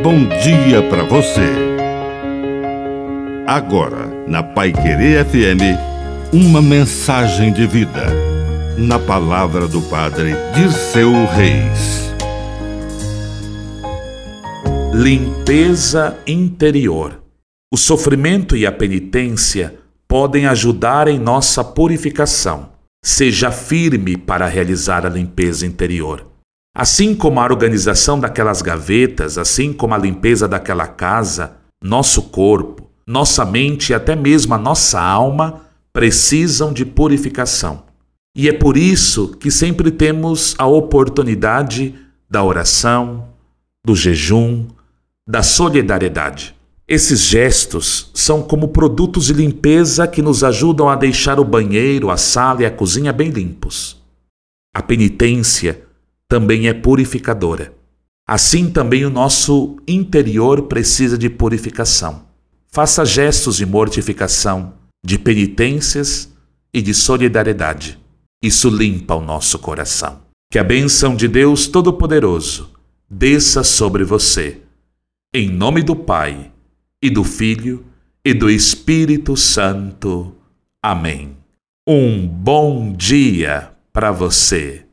bom dia para você. Agora, na Paiquerê FM, uma mensagem de vida. Na palavra do Padre Dirceu Reis. Limpeza interior. O sofrimento e a penitência podem ajudar em nossa purificação. Seja firme para realizar a limpeza interior. Assim como a organização daquelas gavetas, assim como a limpeza daquela casa, nosso corpo, nossa mente e até mesmo a nossa alma precisam de purificação. E é por isso que sempre temos a oportunidade da oração, do jejum, da solidariedade. Esses gestos são como produtos de limpeza que nos ajudam a deixar o banheiro, a sala e a cozinha bem limpos. A penitência também é purificadora. Assim também o nosso interior precisa de purificação. Faça gestos de mortificação, de penitências e de solidariedade. Isso limpa o nosso coração. Que a bênção de Deus Todo-Poderoso desça sobre você. Em nome do Pai, e do Filho, e do Espírito Santo. Amém. Um bom dia para você.